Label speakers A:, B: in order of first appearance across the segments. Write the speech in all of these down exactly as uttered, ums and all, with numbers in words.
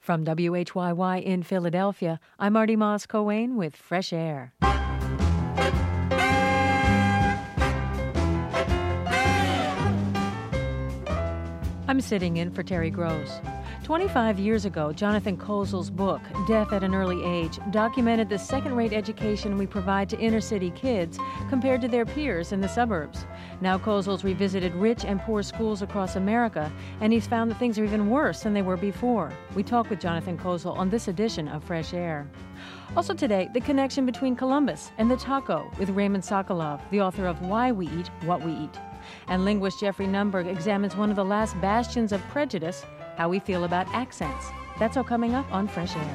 A: From W H Y Y in Philadelphia, I'm Marty Moss-Coane with Fresh Air. I'm sitting in for Terry Gross. twenty-five years ago, Jonathan Kozol's book, Death at an Early Age, documented the second-rate education we provide to inner-city kids compared to their peers in the suburbs. Now Kozol's revisited rich and poor schools across America, and he's found that things are even worse than they were before. We talk with Jonathan Kozol on this edition of Fresh Air. Also today, the connection between Columbus and the taco with Raymond Sokolov, the author of Why We Eat What We Eat. And linguist Jeffrey Nunberg examines one of the last bastions of prejudice, how we feel about accents. That's all coming up on Fresh Air.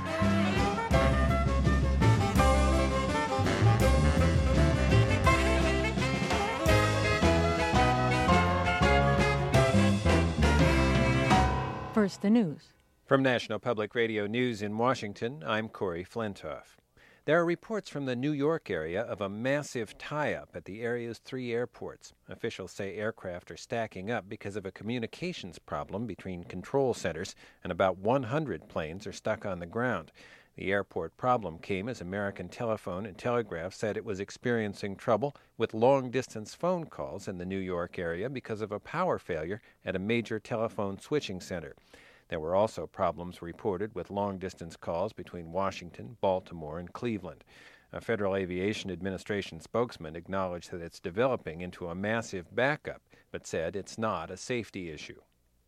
A: First, the news.
B: From National Public Radio News in Washington, I'm Corey Flintoff. There are reports from the New York area of a massive tie-up at the area's three airports. Officials say aircraft are stacking up because of a communications problem between control centers, and about one hundred planes are stuck on the ground. The airport problem came as American Telephone and Telegraph said it was experiencing trouble with long-distance phone calls in the New York area because of a power failure at a major telephone switching center. There were also problems reported with long-distance calls between Washington, Baltimore, and Cleveland. A Federal Aviation Administration spokesman acknowledged that it's developing into a massive backup, but said it's not a safety issue.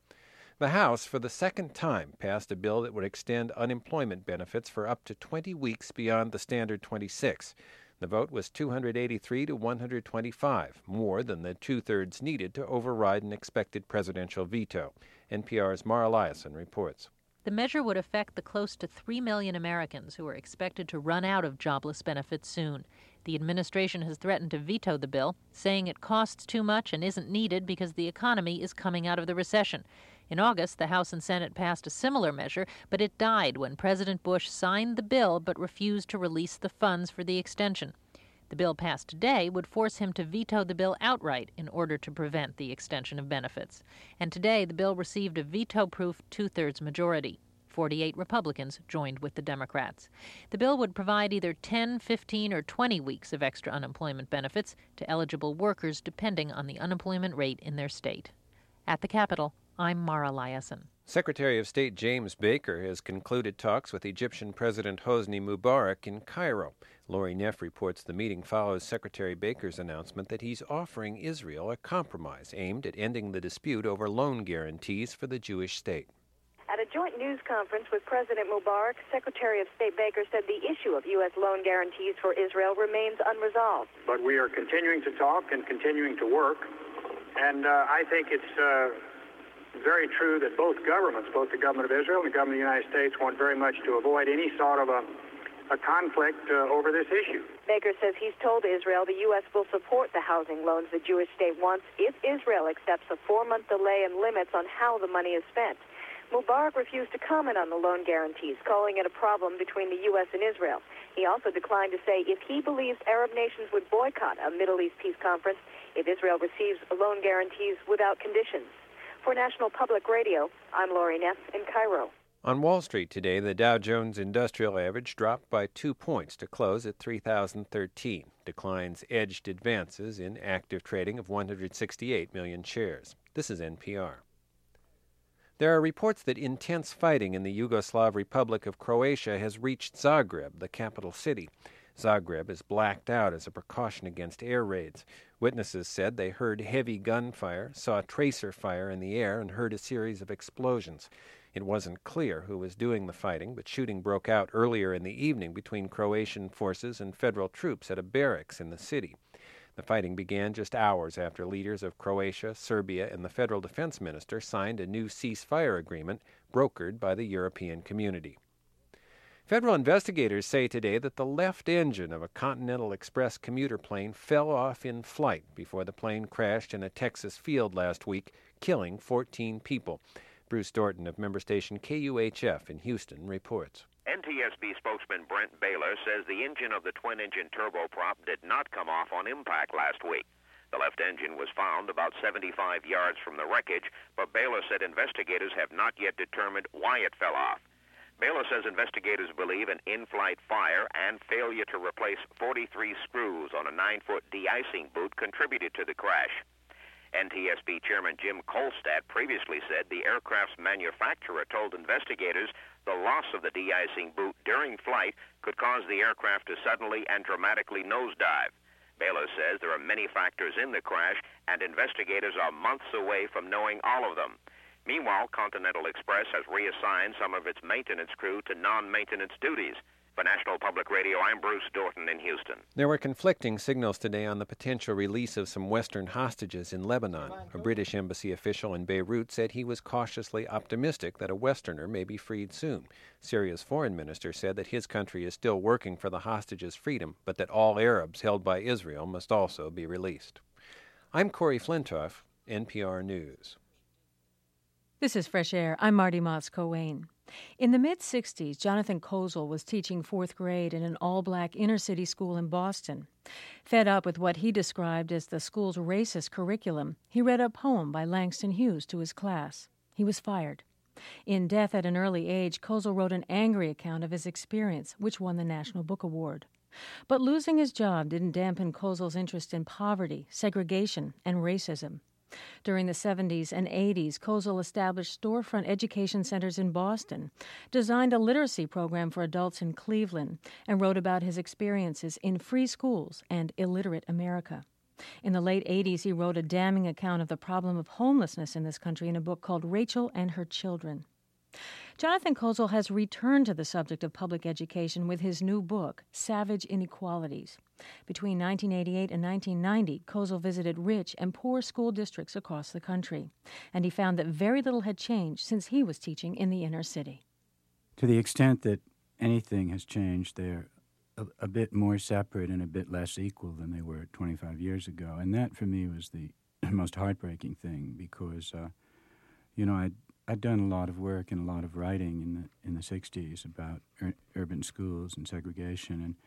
B: The House, for the second time, passed a bill that would extend unemployment benefits for up to twenty weeks beyond the standard twenty-six. The vote was two hundred eighty-three to one hundred twenty-five, more than the two-thirds needed to override an expected presidential veto. N P R's Mara Liasson reports.
C: The measure would affect the close to three million Americans who are expected to run out of jobless benefits soon. The administration has threatened to veto the bill, saying it costs too much and isn't needed because the economy is coming out of the recession. In August, the House and Senate passed a similar measure, but it died when President Bush signed the bill but refused to release the funds for the extension. The bill passed today would force him to veto the bill outright in order to prevent the extension of benefits. And today, the bill received a veto-proof two-thirds majority. forty-eight Republicans joined with the Democrats. The bill would provide either ten, fifteen, or twenty weeks of extra unemployment benefits to eligible workers depending on the unemployment rate in their state. At the Capitol, I'm Mara Liasson.
B: Secretary of State James Baker has concluded talks with Egyptian President Hosni Mubarak in Cairo. Lori Neff reports the meeting follows Secretary Baker's announcement that he's offering Israel a compromise aimed at ending the dispute over loan guarantees for the Jewish state.
D: At a joint news conference with President Mubarak, Secretary of State Baker said the issue of U S loan guarantees for Israel remains unresolved.
E: But we are continuing to talk and continuing to work, and uh, I think it's uh, very true that both governments, both the government of Israel and the government of the United States, want very much to avoid any sort of a, a conflict uh, over this issue.
D: Baker says he's told Israel the U S will support the housing loans the Jewish state wants if Israel accepts a four-month delay and limits on how the money is spent. Mubarak refused to comment on the loan guarantees, calling it a problem between the U S and Israel. He also declined to say if he believes Arab nations would boycott a Middle East peace conference if Israel receives loan guarantees without conditions. For National Public Radio, I'm Lori Neff in Cairo.
B: On Wall Street today, the Dow Jones Industrial Average dropped by two points to close at three thousand thirteen. Declines edged advances in active trading of one hundred sixty-eight million shares. This is N P R. There are reports that intense fighting in the Yugoslav Republic of Croatia has reached Zagreb, the capital city. Zagreb is blacked out as a precaution against air raids. Witnesses said they heard heavy gunfire, saw tracer fire in the air, and heard a series of explosions. It wasn't clear who was doing the fighting, but shooting broke out earlier in the evening between Croatian forces and federal troops at a barracks in the city. The fighting began just hours after leaders of Croatia, Serbia, and the federal defense minister signed a new ceasefire agreement brokered by the European community. Federal investigators say today that the left engine of a Continental Express commuter plane fell off in flight before the plane crashed in a Texas field last week, killing fourteen people. Bruce Dorton of member station K U H F in Houston reports.
F: N T S B spokesman Brent Baylor says the engine of the twin-engine turboprop did not come off on impact last week. The left engine was found about seventy-five yards from the wreckage, but Baylor said investigators have not yet determined why it fell off. Baylor says investigators believe an in-flight fire and failure to replace forty-three screws on a nine-foot de-icing boot contributed to the crash. N T S B Chairman Jim Kolstad previously said the aircraft's manufacturer told investigators the loss of the de-icing boot during flight could cause the aircraft to suddenly and dramatically nosedive. Baylor says there are many factors in the crash, and investigators are months away from knowing all of them. Meanwhile, Continental Express has reassigned some of its maintenance crew to non-maintenance duties. For National Public Radio, I'm Bruce Dorton in Houston.
B: There were conflicting signals today on the potential release of some Western hostages in Lebanon. A British embassy official in Beirut said he was cautiously optimistic that a Westerner may be freed soon. Syria's foreign minister said that his country is still working for the hostages' freedom, but that all Arabs held by Israel must also be released. I'm Corey Flintoff, N P R News.
A: This is Fresh Air. I'm Marty Moss-Coane. In the mid-sixties, Jonathan Kozol was teaching fourth grade in an all-black inner-city school in Boston. Fed up with what he described as the school's racist curriculum, he read a poem by Langston Hughes to his class. He was fired. In Death at an Early Age, Kozol wrote an angry account of his experience, which won the National Book Award. But losing his job didn't dampen Kozol's interest in poverty, segregation, and racism. During the seventies and eighties, Kozol established storefront education centers in Boston, designed a literacy program for adults in Cleveland, and wrote about his experiences in free schools and illiterate America. In the late eighties, he wrote a damning account of the problem of homelessness in this country in a book called Rachel and Her Children. Jonathan Kozol has returned to the subject of public education with his new book, Savage Inequalities. Between nineteen eighty-eight and nineteen ninety, Kozol visited rich and poor school districts across the country, and he found that very little had changed since he was teaching in the inner city.
G: To the extent that anything has changed, they're a, a bit more separate and a bit less equal than they were twenty-five years ago, and that for me was the most heartbreaking thing because, uh, you know, I'd I'd done a lot of work and a lot of writing in the in the sixties about ur- urban schools and segregation, and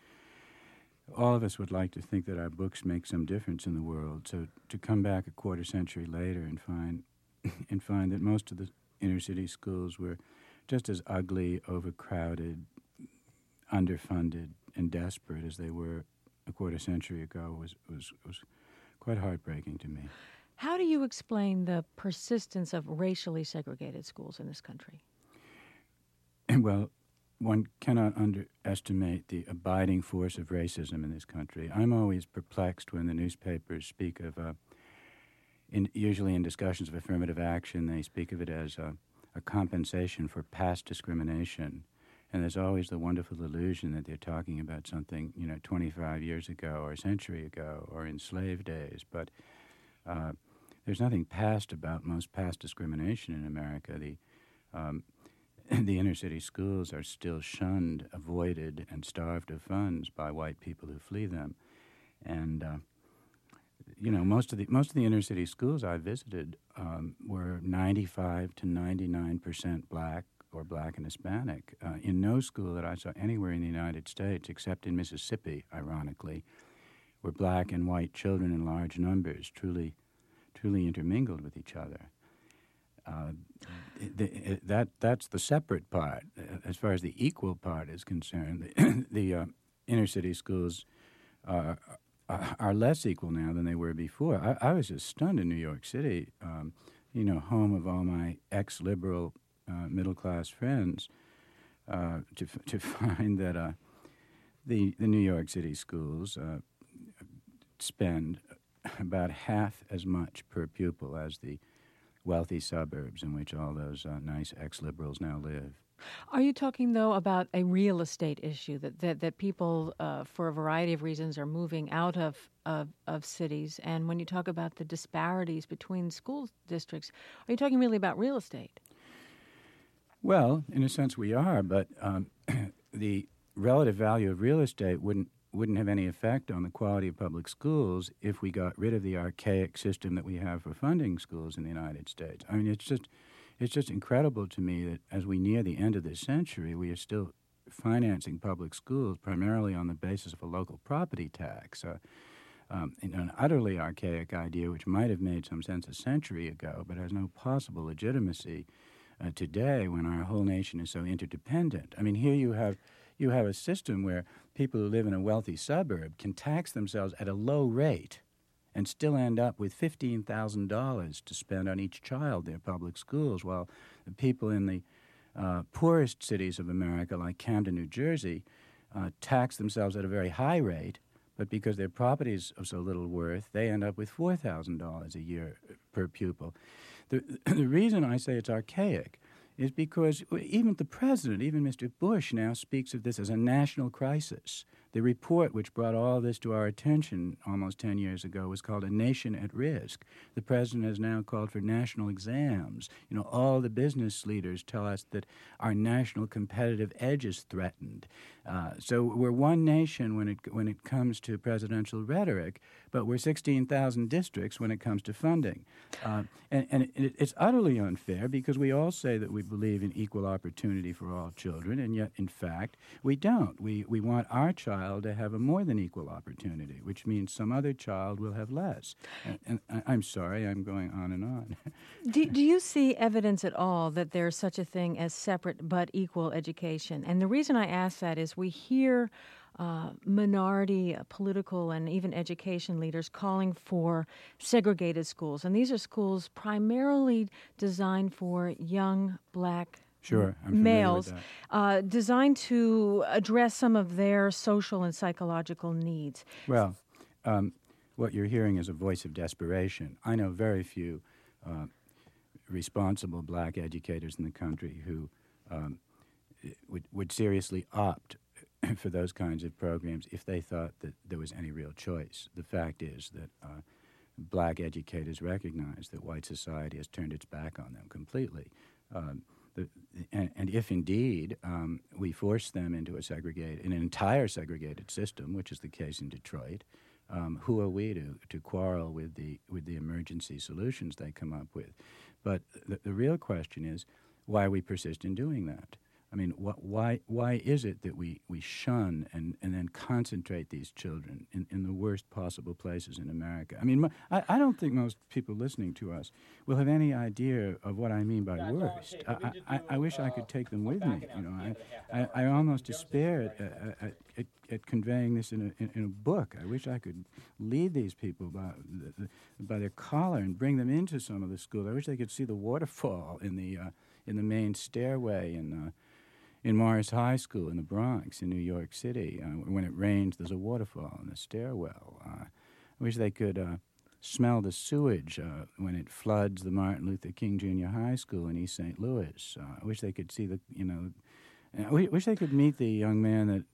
G: all of us would like to think that our books make some difference in the world. So to come back a quarter century later and find and find that most of the inner city schools were just as ugly, overcrowded, underfunded, and desperate as they were a quarter century ago was was, was quite heartbreaking to me.
A: How do you explain the persistence of racially segregated schools in this country?
G: Well, one cannot underestimate the abiding force of racism in this country. I'm always perplexed when the newspapers speak of, uh, in, usually in discussions of affirmative action, they speak of it as a, a compensation for past discrimination. And there's always the wonderful illusion that they're talking about something, you know, twenty-five years ago or a century ago or in slave days. But uh, there's nothing past about most past discrimination in America. The um, the inner city schools are still shunned, avoided, and starved of funds by white people who flee them. And uh, you know, most of the most of the inner city schools I visited um, were ninety-five to ninety-nine percent black or black and Hispanic. Uh, in no school that I saw anywhere in the United States, except in Mississippi, ironically, were black and white children in large numbers, truly, truly intermingled with each other. Uh, the, that that's the separate part. As far as the equal part is concerned, the, the uh, inner city schools uh, are, are less equal now than they were before. I, I was just stunned in New York City, um, you know, home of all my ex-liberal uh, middle-class friends, uh, to to find that uh, the the New York City schools uh, spend about half as much per pupil as the wealthy suburbs in which all those uh, nice ex-liberals now live.
A: Are you talking, though, about a real estate issue, that, that, that people, uh, for a variety of reasons, are moving out of, of, of cities? And when you talk about the disparities between school districts, are you talking really about real estate?
G: Well, in a sense we are, but um, the relative value of real estate wouldn't wouldn't have any effect on the quality of public schools if we got rid of the archaic system that we have for funding schools in the United States. I mean, it's just it's just incredible to me that as we near the end of this century, we are still financing public schools primarily on the basis of a local property tax, uh, um, an utterly archaic idea which might have made some sense a century ago but has no possible legitimacy uh, today when our whole nation is so interdependent. I mean, here you have you have a system where people who live in a wealthy suburb can tax themselves at a low rate and still end up with fifteen thousand dollars to spend on each child in public schools, while the people in the uh, poorest cities of America, like Camden, New Jersey, uh, tax themselves at a very high rate, but because their property is of so little worth, they end up with four thousand dollars a year per pupil. The, the reason I say it's archaic is because even the president, even Mister Bush, now speaks of this as a national crisis. The report which brought all this to our attention almost ten years ago was called A Nation at Risk. The president has now called for national exams. You know, all the business leaders tell us that our national competitive edge is threatened. Uh, so we're one nation when it when it comes to presidential rhetoric, but we're sixteen thousand districts when it comes to funding. Uh, and and it, it's utterly unfair because we all say that we believe in equal opportunity for all children, and yet, in fact, we don't. We, we want our child to have a more than equal opportunity, which means some other child will have less. And, and I, I'm sorry, I'm going on and on.
A: do, do you see evidence at all that there's such a thing as separate but equal education? And the reason I ask that is we hear uh, minority uh, political and even education leaders calling for segregated schools. And these are schools primarily designed for young black
G: Sure, I'm
A: males,
G: with that.
A: Uh, designed to address some of their social and psychological needs.
G: Well, um, what you're hearing is a voice of desperation. I know very few uh, responsible black educators in the country who um, would, would seriously opt for those kinds of programs if they thought that there was any real choice. The fact is that uh, black educators recognize that white society has turned its back on them completely. Um, The, and, and if indeed um, we force them into a segregated, an entire segregated system, which is the case in Detroit, um, who are we to, to quarrel with the with the emergency solutions they come up with? But the, the real question is why we persist in doing that. I mean, wh- why why is it that we, we shun and, and then concentrate these children in, in the worst possible places in America? I mean, I, I don't think most people listening to us will have any idea of what I mean by worst. I, I, I wish I could take them with me. You know, I, I, I almost despair at, at, at, at conveying this in a, in, in a book. I wish I could lead these people by, the, by their collar and bring them into some of the schools. I wish they could see the waterfall in the uh, in the main stairway in uh, in Morris High School in the Bronx in New York City. Uh, when it rains, there's a waterfall in the stairwell. Uh, I wish they could uh, smell the sewage uh, when it floods the Martin Luther King Junior High School in East Saint Louis. Uh, I wish they could see the, you know, I wish they could meet the young man that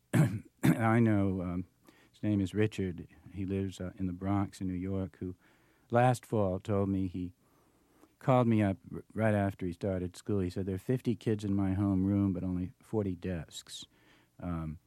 G: I know. Um, his name is Richard. He lives uh, in the Bronx in New York, who last fall told me he called me up r- right after he started school. He said, there are fifty kids in my home room, but only forty desks. Um,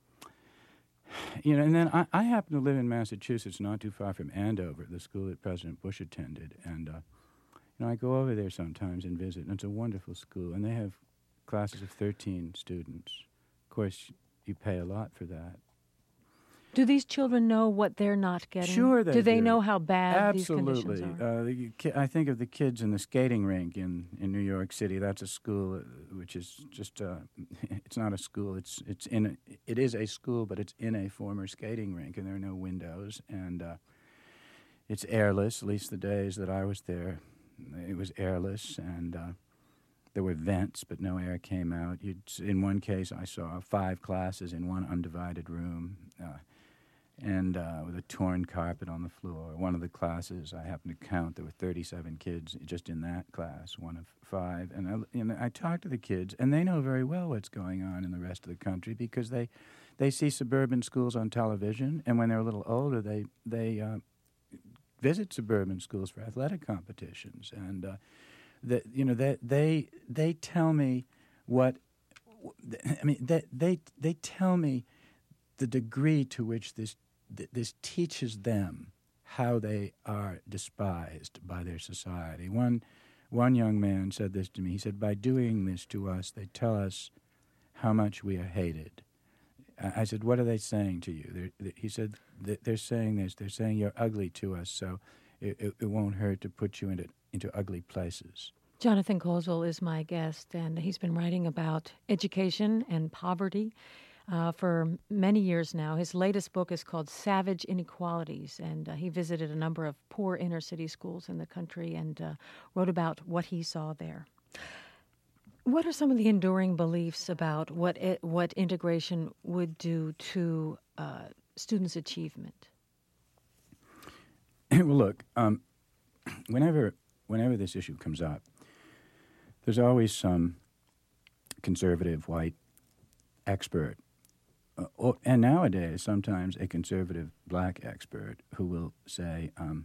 G: you know, and then I, I happen to live in Massachusetts, not too far from Andover, the school that President Bush attended. And, uh, you know, I go over there sometimes and visit, and it's a wonderful school. And they have classes of thirteen students. Of course, you pay a lot for that.
A: Do these children know what they're not getting?
G: Sure they do.
A: Do they know how bad
G: Absolutely.
A: these conditions are?
G: Uh, the ki- I think of the kids in the skating rink in, in New York City. That's a school uh, which is just, uh, it's not a school. It's it's in a, it is a school, but it's in a former skating rink, and there are no windows. And uh, it's airless, at least the days that I was there. It was airless, and uh, there were vents, but no air came out. You'd, in one case, I saw five classes in one undivided room. Uh, and uh, with a torn carpet on the floor. One of the classes, I happened to count, there were thirty-seven kids just in that class, one of five. And I, and I talked to the kids, and they know very well what's going on in the rest of the country because they they see suburban schools on television, and when they're a little older, they, they uh, visit suburban schools for athletic competitions. And, uh, the, you know, they, they, they tell me what, I mean, they, they, they tell me the degree to which this this teaches them how they are despised by their society. One one young man said this to me. He said, by doing this to us, they tell us how much we are hated. I said, what are they saying to you? They're, he said, they're saying this. They're saying you're ugly to us, so it, it, it won't hurt to put you into into ugly places.
A: Jonathan Kozol is my guest, and he's been writing about education and poverty uh, for many years now. His latest book is called Savage Inequalities, and uh, he visited a number of poor inner-city schools in the country and uh, wrote about what he saw there. What are some of the enduring beliefs about what it, what integration would do to uh, students' achievement?
G: Well, look, um, whenever whenever this issue comes up, there's always some conservative white expert, uh, or, and nowadays sometimes a conservative black expert who will say um,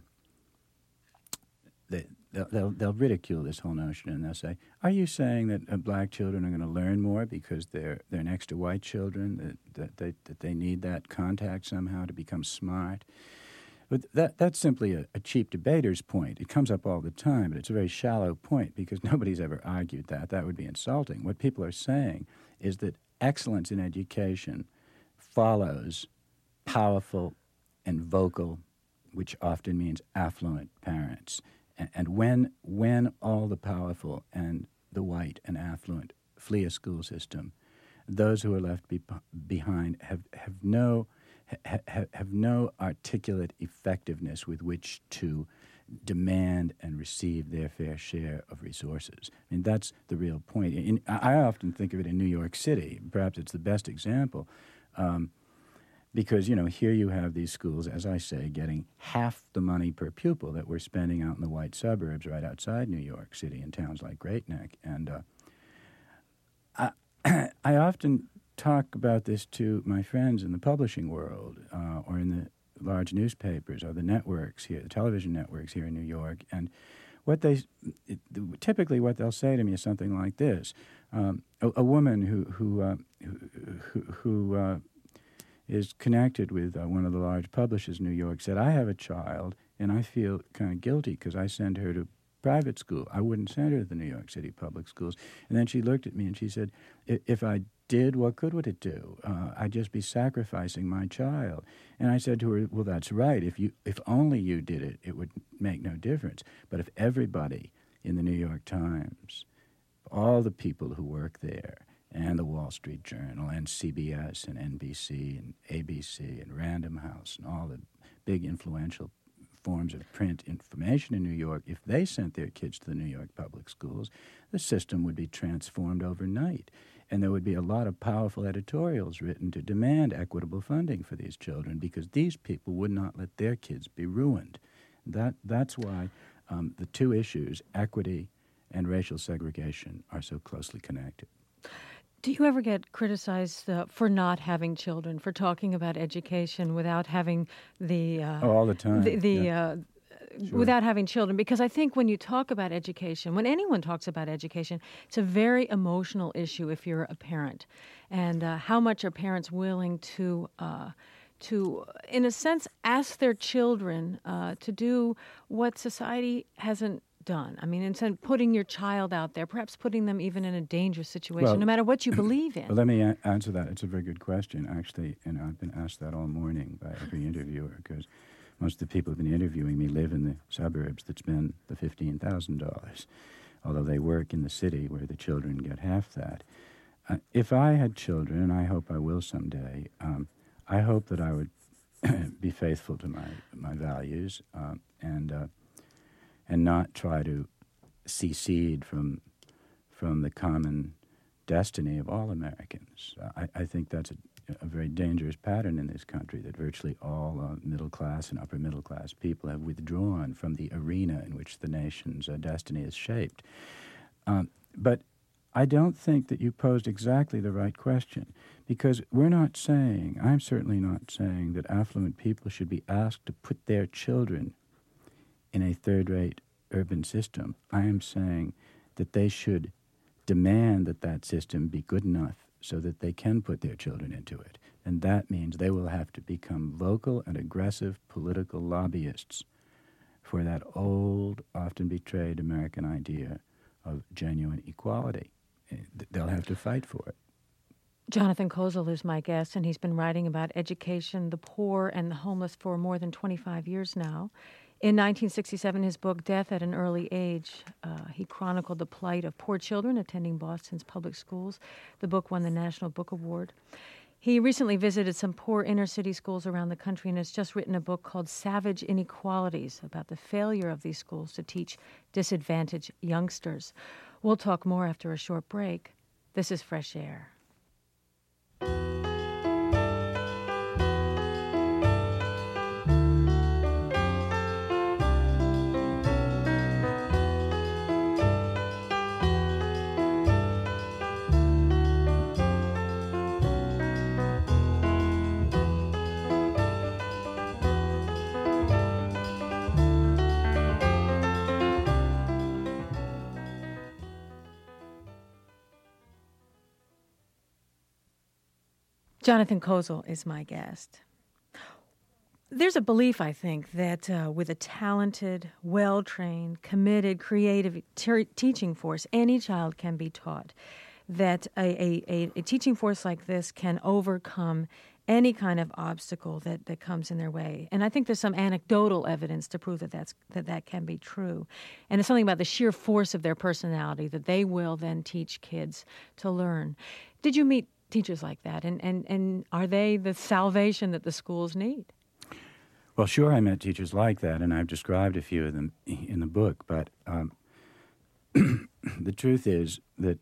G: they, they'll, they'll, they'll ridicule this whole notion, and they'll say, "Are you saying that uh, black children are going to learn more because they're they're next to white children? That that they that they need that contact somehow to become smart?" But that that's simply a, a cheap debater's point. It comes up all the time, but it's a very shallow point because nobody's ever argued that. That would be insulting. What people are saying is that excellence in education follows powerful and vocal, which often means affluent parents. And, and when when all the powerful and the white and affluent flee a school system, those who are left be, behind have, have no... Ha, ha, have no articulate effectiveness with which to demand and receive their fair share of resources. I mean, that's the real point. In, I often think of it in New York City. Perhaps it's the best example um, because, you know, here you have these schools, as I say, getting half the money per pupil that we're spending out in the white suburbs right outside New York City in towns like Great Neck. And uh, I, I often talk about this to my friends in the publishing world uh, or in the large newspapers or the networks here, the television networks here in New York. And what they it, typically what they'll say to me is something like this. Um, a, a woman who, who, uh, who, who uh, is connected with uh, one of the large publishers in New York said, "I have a child and I feel kind of guilty because I send her to private school. I wouldn't send her to the New York City public schools." And then she looked at me and she said, if I did, what good would it do? Uh, I'd just be sacrificing my child. And I said to her, well, that's right. If you, if only you did it, it would make no difference. But if everybody in the New York Times, all the people who work there, and the Wall Street Journal, and C B S, and N B C, and A B C, and Random House, and all the big influential forms of print information in New York, if they sent their kids to the New York public schools, the system would be transformed overnight. And there would be a lot of powerful editorials written to demand equitable funding for these children because these people would not let their kids be ruined. That That's why um, the two issues, equity and racial segregation, are so closely connected.
A: Do you ever get criticized uh, for not having children, for talking about education without having the... Uh,
G: oh, all the time.
A: The, the
G: yeah.
A: uh,
G: Sure.
A: Without having children, because I think when you talk about education, when anyone talks about education, it's a very emotional issue if you're a parent. And uh, how much are parents willing to, uh, to, in a sense, ask their children uh, to do what society hasn't done? I mean, instead of putting your child out there, perhaps putting them even in a dangerous situation,
G: well,
A: no matter what you believe in.
G: Well, let me a- answer that. It's a very good question, actually, and I've been asked that all morning by every interviewer because most of the people who've been interviewing me live in the suburbs that spend the fifteen thousand dollars, although they work in the city where the children get half that. Uh, if I had children, and I hope I will someday, um, I hope that I would be faithful to my, my values um, and uh, and not try to secede from, from the common destiny of all Americans. Uh, I, I think that's a a very dangerous pattern in this country, that virtually all uh, middle-class and upper-middle-class people have withdrawn from the arena in which the nation's uh, destiny is shaped. Um, but I don't think that you posed exactly the right question, because we're not saying, I'm certainly not saying, that affluent people should be asked to put their children in a third-rate urban system. I am saying that they should demand that that system be good enough so that they can put their children into it. And that means they will have to become vocal and aggressive political lobbyists for that old, often betrayed American idea of genuine equality. They'll have to fight for it.
A: Jonathan Kozol is my guest, and he's been writing about education, the poor, and the homeless for more than twenty-five years now. In nineteen sixty-seven, his book, Death at an Early Age, uh, he chronicled the plight of poor children attending Boston's public schools. The book won the National Book Award. He recently visited some poor inner-city schools around the country and has just written a book called Savage Inequalities about the failure of these schools to teach disadvantaged youngsters. We'll talk more after a short break. This is Fresh Air. Jonathan Kozol is my guest. There's a belief, I think, that uh, with a talented, well-trained, committed, creative ter- teaching force, any child can be taught. That a, a, a teaching force like this can overcome any kind of obstacle that, that comes in their way. And I think there's some anecdotal evidence to prove that that's, that that can be true. And it's something about the sheer force of their personality that they will then teach kids to learn. Did you meet teachers like that, and, and, and are they the salvation that the schools need?
G: Well, sure, I met teachers like that, and I've described a few of them in the book, but um, the truth is that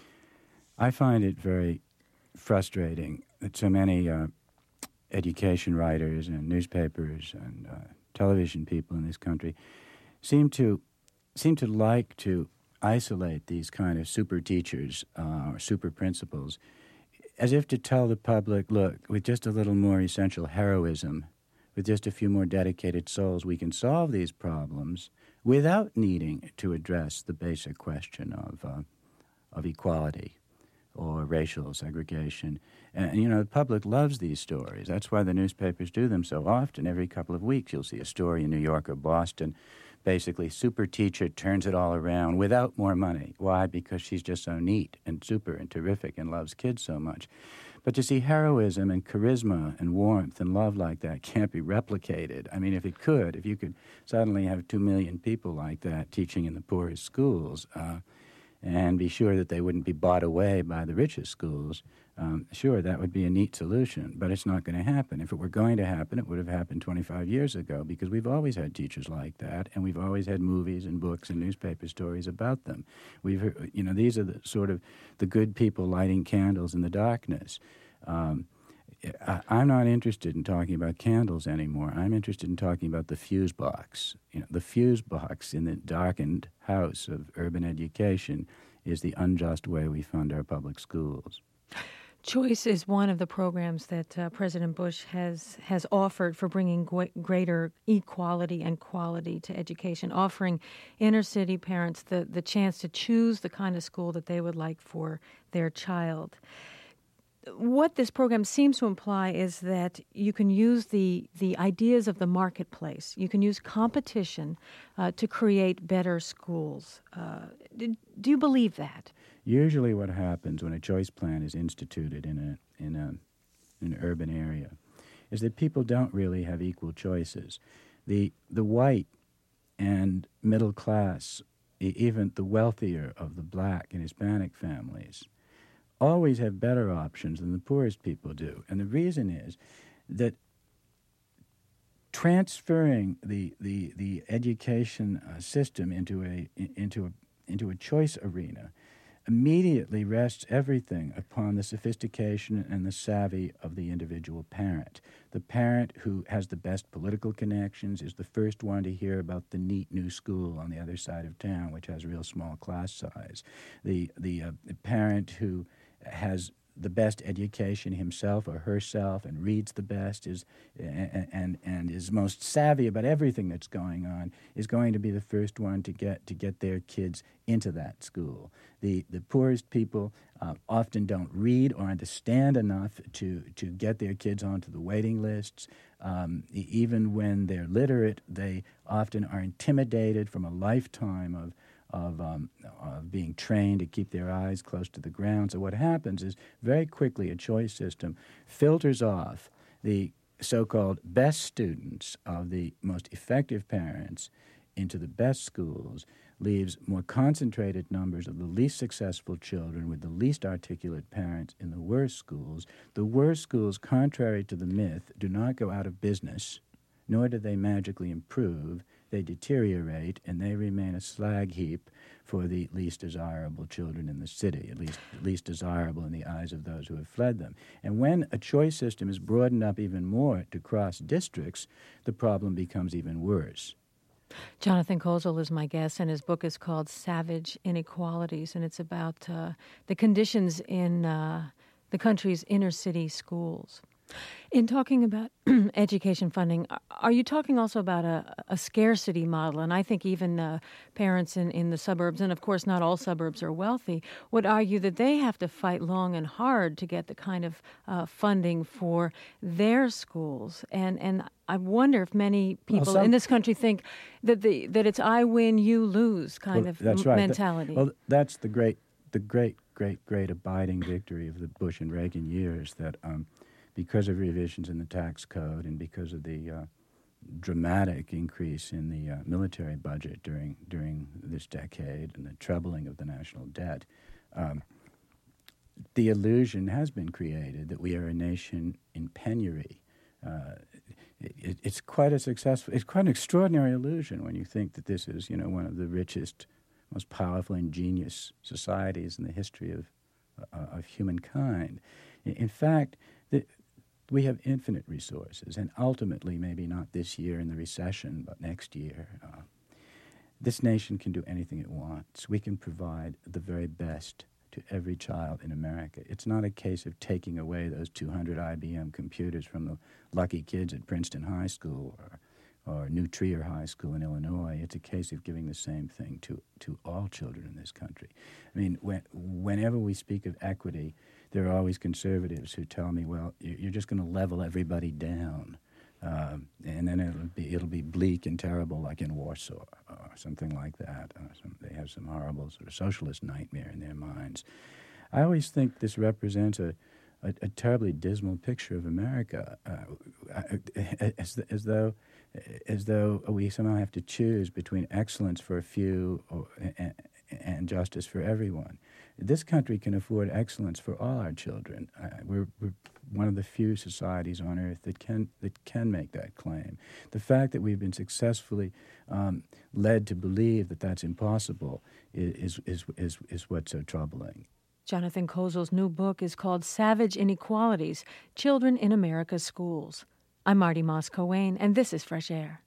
G: I find it very frustrating that so many uh, education writers and newspapers and uh, television people in this country seem to seem to like to isolate these kind of super teachers uh, or super principals as if to tell the public, look, with just a little more essential heroism, with just a few more dedicated souls, we can solve these problems without needing to address the basic question of uh, of equality or racial segregation. And, you know, the public loves these stories. That's why the newspapers do them so often. Every couple of weeks you'll see a story in New York or Boston. Basically, super teacher turns it all around without more money. Why? Because she's just so neat and super and terrific and loves kids so much. But to see heroism and charisma and warmth and love like that can't be replicated. I mean, if it could, if you could suddenly have two million people like that teaching in the poorest schools uh, and be sure that they wouldn't be bought away by the richest schools, um, sure, that would be a neat solution. But it's not going to happen. If it were going to happen, it would have happened twenty-five years ago, because we've always had teachers like that, and we've always had movies and books and newspaper stories about them. We've, you know, these are the sort of the good people lighting candles in the darkness. Um, I, I'm not interested in talking about candles anymore. I'm interested in talking about the fuse box. You know, the fuse box in the darkened house of urban education is the unjust way we fund our public schools.
A: Choice is one of the programs that uh, President Bush has has offered for bringing gu- greater equality and quality to education, offering inner-city parents the, the chance to choose the kind of school that they would like for their child. What this program seems to imply is that you can use the, the ideas of the marketplace. You can use competition uh, to create better schools. Uh, do, do you believe that?
G: Usually what happens when a choice plan is instituted in a in a in an urban area is that people don't really have equal choices. The the white and middle class, even the wealthier of the black and Hispanic families, always have better options than the poorest people do. And the reason is that transferring the the the education uh, system into a into a into a choice arena immediately rests everything upon the sophistication and the savvy of the individual parent. The parent who has the best political connections is the first one to hear about the neat new school on the other side of town, which has a real small class size. The the, uh, the parent who has the best education himself or herself and reads the best is and, and and is most savvy about everything that's going on is going to be the first one to get to get their kids into that school. The the poorest people uh, often don't read or understand enough to to get their kids onto the waiting lists. Um, even when they're literate, they often are intimidated from a lifetime of Of, um, of being trained to keep their eyes close to the ground. So what happens is very quickly a choice system filters off the so-called best students of the most effective parents into the best schools leaves more concentrated numbers of the least successful children with the least articulate parents in the worst schools. The worst schools, contrary to the myth, do not go out of business, nor do they magically improve. They deteriorate, and they remain a slag heap for the least desirable children in the city, at least least desirable in the eyes of those who have fled them. And when a choice system is broadened up even more to cross districts, the problem becomes even worse.
A: Jonathan Kozol is my guest, and his book is called Savage Inequalities, and it's about uh, the conditions in uh, the country's inner-city schools. In talking about education funding, are you talking also about a, a scarcity model? And I think even uh, parents in, in the suburbs, and of course not all suburbs are wealthy, would argue that they have to fight long and hard to get the kind of uh, funding for their schools. And and I wonder if many people well, some, in this country think that the that it's I win, you lose kind
G: well,
A: of
G: that's
A: m-
G: right.
A: mentality.
G: That, well, that's the great, the great, great, great abiding victory of the Bush and Reagan years, that um, because of revisions in the tax code and because of the uh, dramatic increase in the uh, military budget during during this decade and the trebling of the national debt, um, the illusion has been created that we are a nation in penury. Uh, it, it's quite a successful, it's quite an extraordinary illusion when you think that this is, you know, one of the richest, most powerful, ingenious societies in the history of uh, of humankind. In, in fact, the we have infinite resources, and ultimately, maybe not this year in the recession, but next year, uh, this nation can do anything it wants. We can provide the very best to every child in America. It's not a case of taking away those two hundred I B M computers from the lucky kids at Princeton High School or, or New Trier High School in Illinois. It's a case of giving the same thing to, to all children in this country. I mean, when, whenever we speak of equity, there are always conservatives who tell me, well, you're just going to level everybody down, um, and then it'll be it'll be bleak and terrible, like in Warsaw or something like that. Uh, some, they have some horrible sort of socialist nightmare in their minds. I always think this represents a, a, a terribly dismal picture of America, uh, as, as though as though we somehow have to choose between excellence for a few or, and, and justice for everyone. This country can afford excellence for all our children. Uh, we're, we're one of the few societies on earth that can that can make that claim. The fact that we've been successfully um, led to believe that that's impossible is is is is what's so troubling.
A: Jonathan Kozol's new book is called Savage Inequalities: Children in America's Schools. I'm Marty Moss-Coane, and this is Fresh Air.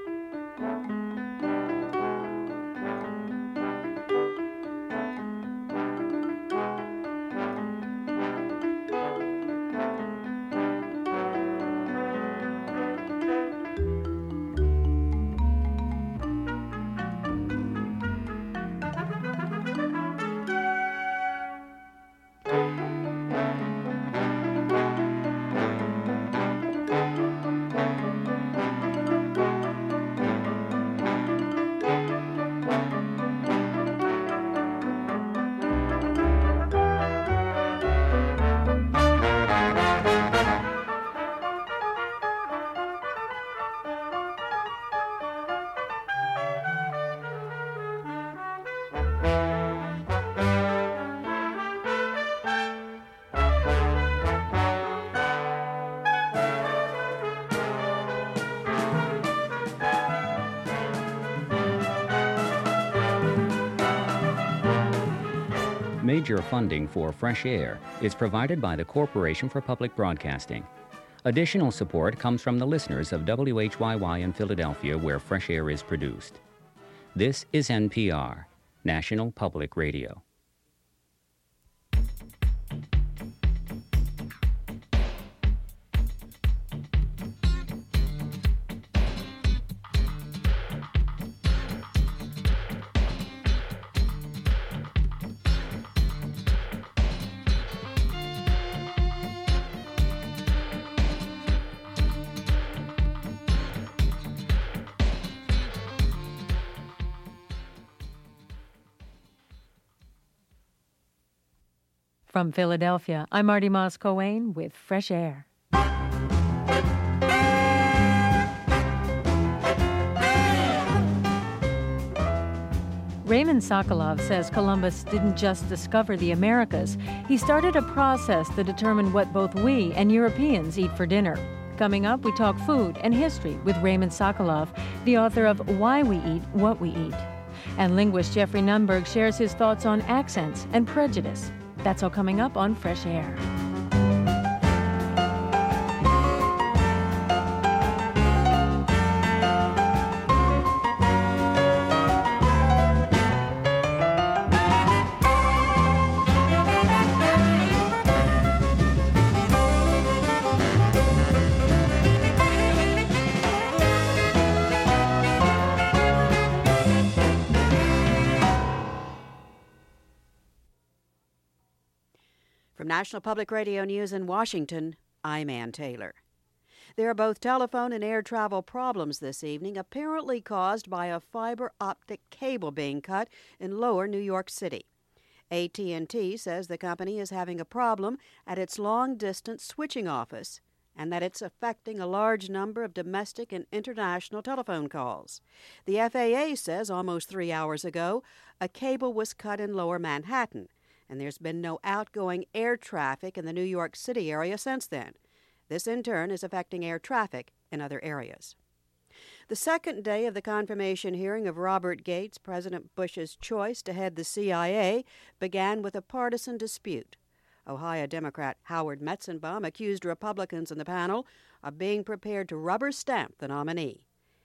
H: Major funding for Fresh Air is provided by the Corporation for Public Broadcasting. Additional support comes from the listeners of W H Y Y in Philadelphia, where Fresh Air is produced. This is N P R, National Public Radio.
A: From Philadelphia, I'm Marty Moss-Coane with Fresh Air. Raymond Sokolov says Columbus didn't just discover the Americas. He started a process to determine what both we and Europeans eat for dinner. Coming up, we talk food and history with Raymond Sokolov, the author of Why We Eat What We Eat. And linguist Jeffrey Nunberg shares his thoughts on accents and prejudice. That's all coming up on Fresh Air.
I: From National Public Radio News in Washington, I'm Ann Taylor. There are both telephone and air travel problems this evening, apparently caused by a fiber optic cable being cut in lower New York City. A T and T says the company is having a problem at its long-distance switching office and that it's affecting a large number of domestic and international telephone calls. The F A A says almost three hours ago a cable was cut in lower Manhattan, and there's been no outgoing air traffic in the New York City area since then. This, in turn, is affecting air traffic in other areas. The second day of the confirmation hearing of Robert Gates, President Bush's choice to head the C I A, began with a partisan dispute. Ohio Democrat Howard Metzenbaum accused Republicans in the panel of being prepared to rubber stamp the nominee.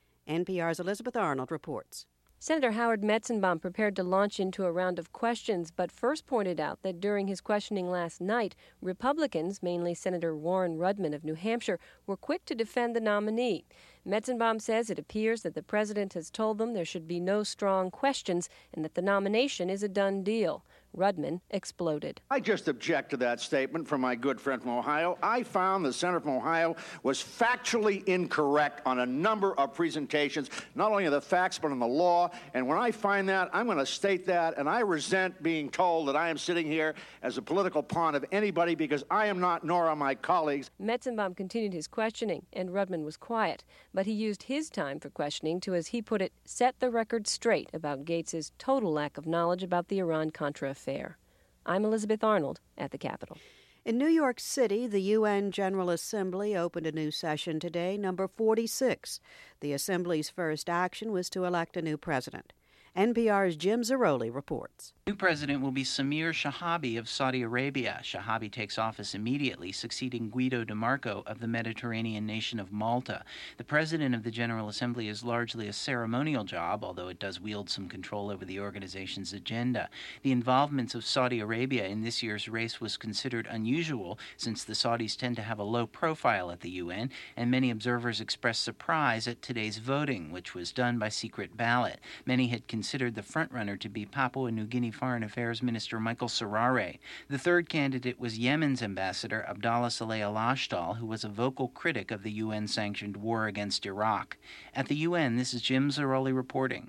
I: N P R's Elizabeth Arnold reports.
J: Senator Howard Metzenbaum prepared to launch into a round of questions, but first pointed out that during his questioning last night, Republicans, mainly Senator Warren Rudman of New Hampshire, were quick to defend the nominee. Metzenbaum says it appears that the president has told them there should be no strong questions and that the nomination is a done deal. Rudman exploded.
K: I just object to that statement from my good friend from Ohio. I found the senator from Ohio was factually incorrect on a number of presentations, not only of the facts but on the law. And when I find that, I'm going to state that, and I resent being told that I am sitting here as a political pawn of anybody, because I am not, nor are my colleagues.
J: Metzenbaum continued his questioning, and Rudman was quiet, but he used his time for questioning to, as he put it, set the record straight about Gates's total lack of knowledge about the Iran-Contra affair. I'm Elizabeth Arnold at the Capitol.
I: In New York City, the U N General Assembly opened a new session today, number forty-six. The Assembly's first action was to elect a new president. N P R's Jim Zarroli reports.
L: New president will be Samir Shahabi of Saudi Arabia. Shahabi takes office immediately, succeeding Guido de Marco of the Mediterranean nation of Malta. The president of the General Assembly is largely a ceremonial job, although it does wield some control over the organization's agenda. The involvement of Saudi Arabia in this year's race was considered unusual, since the Saudis tend to have a low profile at the U N, and many observers expressed surprise at today's voting, which was done by secret ballot. Many had considered the frontrunner to be Papua New Guinea Foreign Affairs Minister Michael Sarare. The third candidate was Yemen's ambassador Abdallah Saleh Al-Ashtal, who was a vocal critic of the U N-sanctioned war against Iraq. At the U N, this is Jim Zarroli reporting.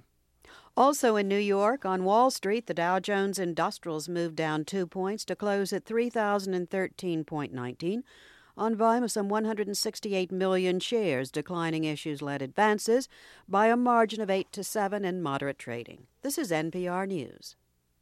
I: Also in New York, on Wall Street, the Dow Jones Industrials moved down two points to close at three thousand thirteen point one nine. On volume of some one hundred sixty-eight million shares, declining issues led advances by a margin of eight to seven in moderate trading. This is N P R News.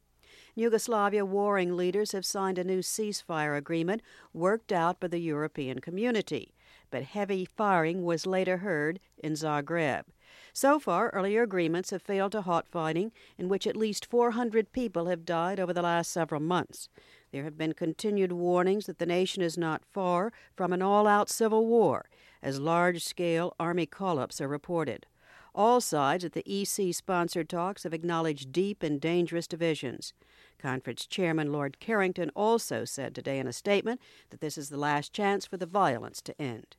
I: In Yugoslavia, warring leaders have signed a new ceasefire agreement worked out by the European community, but heavy firing was later heard in Zagreb. So far, earlier agreements have failed to halt fighting, in which at least four hundred people have died over the last several months. There have been continued warnings that the nation is not far from an all-out civil war, as large-scale army call-ups are reported. All sides at the E C-sponsored talks have acknowledged deep and dangerous divisions. Conference Chairman Lord Carrington also said today in a statement that this is the last chance for the violence to end.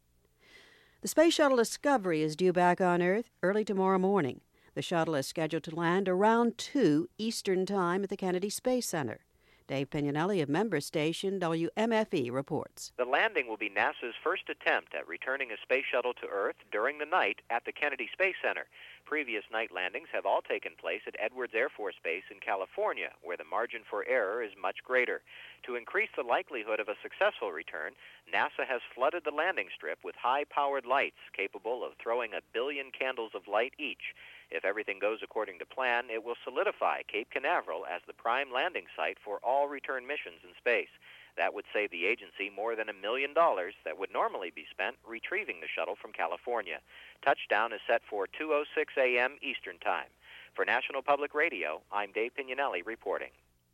I: The Space Shuttle Discovery is due back on Earth early tomorrow morning. The shuttle is scheduled to land around two Eastern Time at the Kennedy Space Center. Dave Pignanelli of member station W M F E reports.
M: The landing will be NASA's first attempt at returning a space shuttle to Earth during the night at the Kennedy Space Center. Previous night landings have all taken place at Edwards Air Force Base in California, where the margin for error is much greater. To increase the likelihood of a successful return, NASA has flooded the landing strip with high-powered lights capable of throwing a billion candles of light each. If everything goes according to plan, it will solidify Cape Canaveral as the prime landing site for all return missions in space. That would save the agency more than a million dollars that would normally be spent retrieving the shuttle from California. Touchdown is set for two oh six a.m. Eastern Time. For National Public Radio, I'm Dave Pignanelli reporting.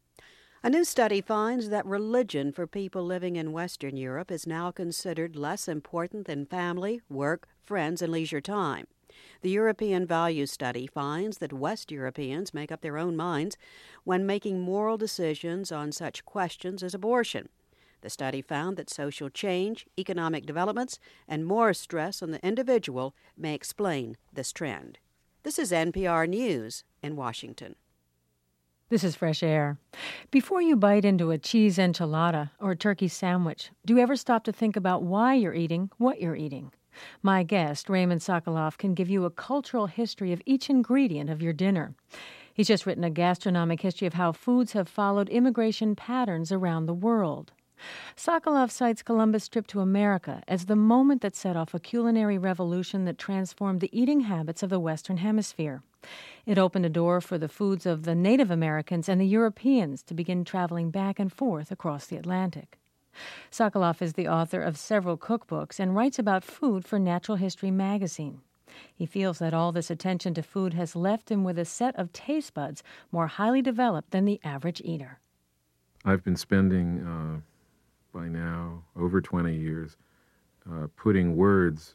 I: A new study finds that religion for people living in Western Europe is now considered less important than family, work, friends, and leisure time. The European Values Study finds that West Europeans make up their own minds when making moral decisions on such questions as abortion. The study found that social change, economic developments, and more stress on the individual may explain this trend. This is N P R News in Washington.
A: This is Fresh Air. Before you bite into a cheese enchilada or a turkey sandwich, do you ever stop to think about why you're eating what you're eating? My guest, Raymond Sokoloff, can give you a cultural history of each ingredient of your dinner. He's just written a gastronomic history of how foods have followed immigration patterns around the world. Sokoloff cites Columbus' trip to America as the moment that set off a culinary revolution that transformed the eating habits of the Western Hemisphere. It opened a door for the foods of the Native Americans and the Europeans to begin traveling back and forth across the Atlantic. Sokoloff is the author of several cookbooks and writes about food for Natural History magazine. He feels that all this attention to food has left him with a set of taste buds more highly developed than the average eater.
N: I've been spending, uh, by now, over twenty years, uh, putting words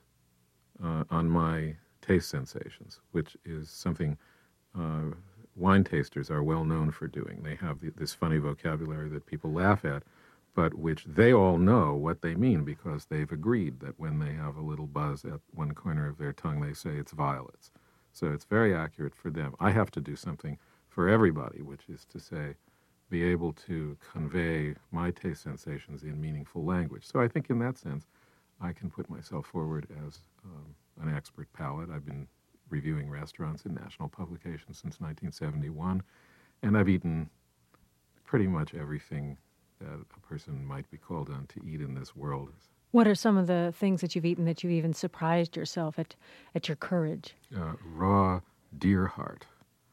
N: uh, on my taste sensations, which is something uh, wine tasters are well known for doing. They have the, this funny vocabulary that people laugh at, but which they all know what they mean because they've agreed that when they have a little buzz at one corner of their tongue, they say it's violets. So it's very accurate for them. I have to do something for everybody, which is to say, be able to convey my taste sensations in meaningful language. So I think in that sense, I can put myself forward as um, an expert palate. I've been reviewing restaurants in national publications since nineteen seventy-one, and I've eaten pretty much everything that a person might be called on to eat in this world.
A: What are some of the things that you've eaten that you've even surprised yourself at, at your courage?
N: Uh, raw deer heart,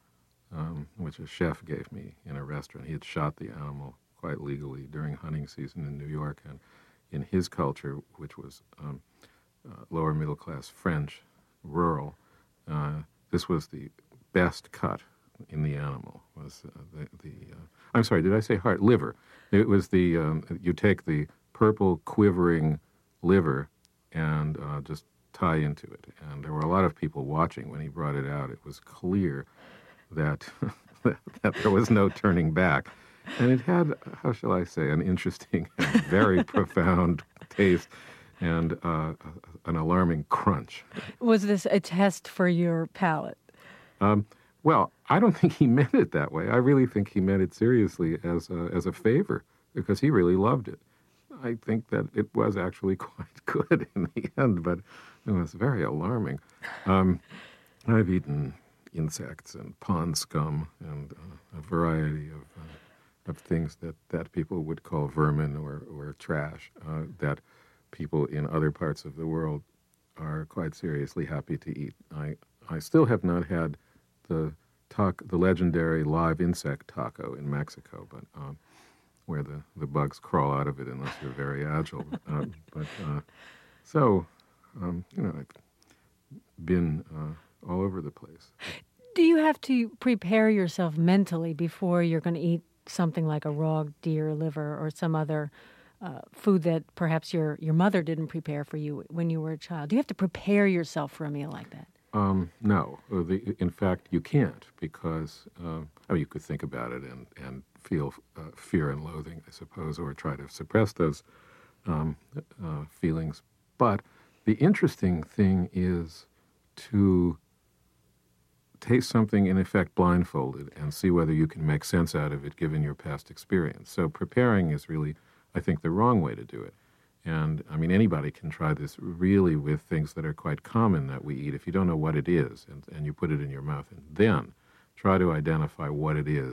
N: um, which a chef gave me in a restaurant. He had shot the animal quite legally during hunting season in New York, and in his culture, which was um, uh, lower middle class French, rural, uh, this was the best cut in the animal. Was uh, the, the uh, I'm sorry, did I say heart? Liver. It was the, um, you take the purple quivering liver and uh, just tie into it. And there were a lot of people watching when he brought it out. It was clear that, that there was no turning back. And it had, how shall I say, an interesting and very profound taste and uh, an alarming crunch.
A: Was this a test for your palate?
N: Um, Well, I don't think he meant it that way. I really think he meant it seriously as a, as a favor because he really loved it. I think that it was actually quite good in the end, but it was very alarming. Um, I've eaten insects and pond scum and uh, a variety of uh, of things that, that people would call vermin or, or trash uh, that people in other parts of the world are quite seriously happy to eat. I, I still have not had the taco, the legendary live insect taco in Mexico, but um, where the, the bugs crawl out of it unless you're very agile. uh, but uh, so, um, you know, I've been uh, all over the place.
A: Do you have to prepare yourself mentally before you're going to eat something like a raw deer liver or some other uh, food that perhaps your, your mother didn't prepare for you when you were a child? Do you have to prepare yourself for a meal like that?
N: Um, no. The, in fact, you can't because uh, I mean, you could think about it and, and feel uh, fear and loathing, I suppose, or try to suppress those um, uh, feelings. But the interesting thing is to taste something, in effect, blindfolded and see whether you can make sense out of it given your past experience. So preparing is really, I think, the wrong way to do it. And, I mean, anybody can try this really with things that are quite common that we eat. If you don't know what it is and, and you put it in your mouth, and then try to identify what it is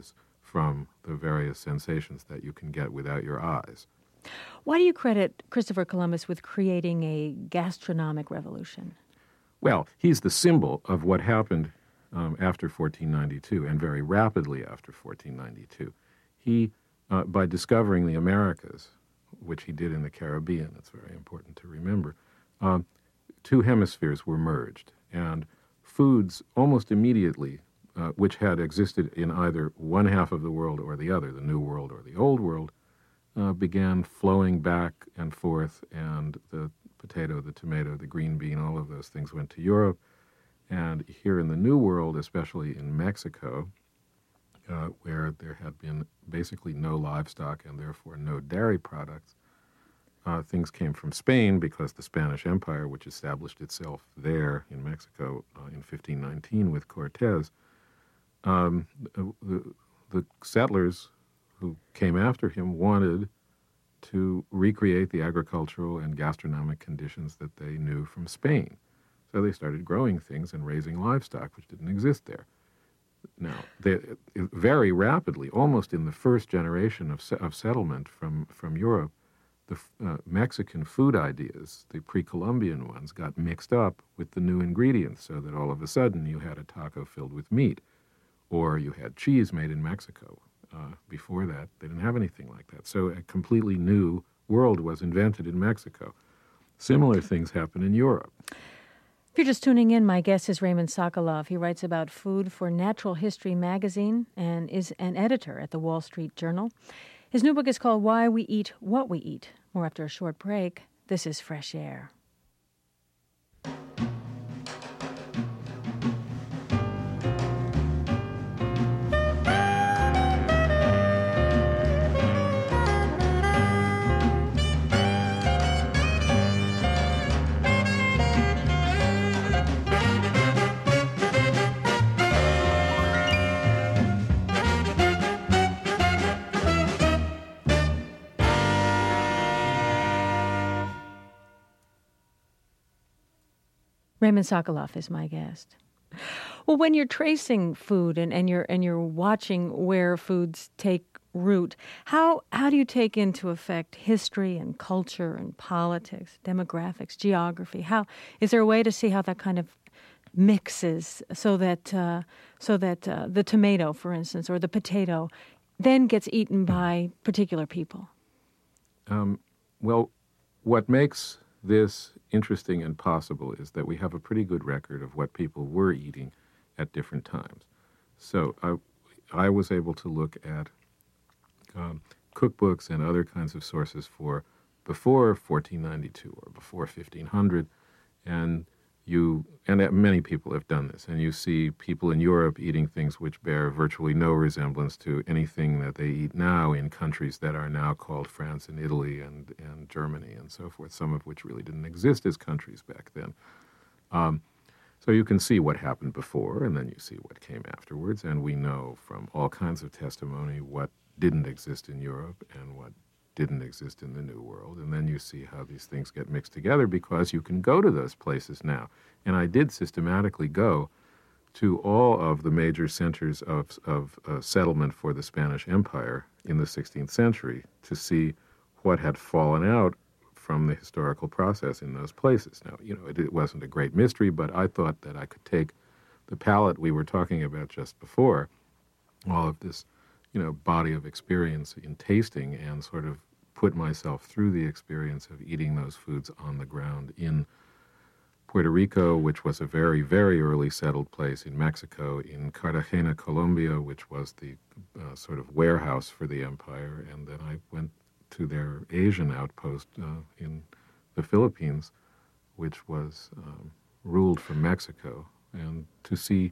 N: from the various sensations that you can get without your eyes.
A: Why do you credit Christopher Columbus with creating a gastronomic revolution?
N: Well, he's the symbol of what happened um, after fourteen ninety-two, and very rapidly after fourteen ninety-two. He, uh, by discovering the Americas, which he did in the Caribbean, it's very important to remember, um, two hemispheres were merged, and foods almost immediately, uh, which had existed in either one half of the world or the other, the New World or the Old World, uh, began flowing back and forth, and the potato, the tomato, the green bean, all of those things went to Europe. And here in the New World, especially in Mexico, uh, where there had been basically no livestock and therefore no dairy products, uh, things came from Spain because the Spanish Empire, which established itself there in Mexico uh, in fifteen nineteen with Cortez, um, the, the settlers who came after him wanted to recreate the agricultural and gastronomic conditions that they knew from Spain. So they started growing things and raising livestock, which didn't exist there. Now, they, very rapidly, almost in the first generation of, of settlement from, from Europe, the uh, Mexican food ideas, the pre-Columbian ones, got mixed up with the new ingredients, so that all of a sudden you had a taco filled with meat, or you had cheese made in Mexico. Uh, before that, they didn't have anything like that. So a completely new world was invented in Mexico. Similar things happen in Europe.
A: If you're just tuning in, my guest is Raymond Sokoloff. He writes about food for Natural History magazine and is an editor at the Wall Street Journal. His new book is called Why We Eat What We Eat. More after a short break. This is Fresh Air. Raymond Sokoloff is my guest. Well, when you're tracing food and, and you're and you're watching where foods take root, how how do you take into effect history and culture and politics, demographics, geography? How is there a way to see how that kind of mixes so that uh, so that uh, the tomato, for instance, or the potato, then gets eaten by particular people?
N: Um, well, what makes this interesting and possible is that we have a pretty good record of what people were eating at different times. So I, I was able to look at um, cookbooks and other kinds of sources for before fourteen ninety-two or before fifteen hundred, and you and many people have done this, and you see people in Europe eating things which bear virtually no resemblance to anything that they eat now in countries that are now called France and Italy and, and Germany and so forth, some of which really didn't exist as countries back then. Um, so you can see what happened before, and then you see what came afterwards, and we know from all kinds of testimony what didn't exist in Europe and what didn't exist in the New World, and then you see how these things get mixed together because you can go to those places now. And I did systematically go to all of the major centers of, of uh, settlement for the Spanish Empire in the sixteenth century to see what had fallen out from the historical process in those places. Now, you know, it, it wasn't a great mystery, but I thought that I could take the palette we were talking about just before, all of this, you know, body of experience in tasting, and sort of put myself through the experience of eating those foods on the ground in Puerto Rico, which was a very, very early settled place, in Mexico, in Cartagena, Colombia, which was the uh, sort of warehouse for the empire, and then I went to their Asian outpost uh, in the Philippines, which was um, ruled from Mexico, and to see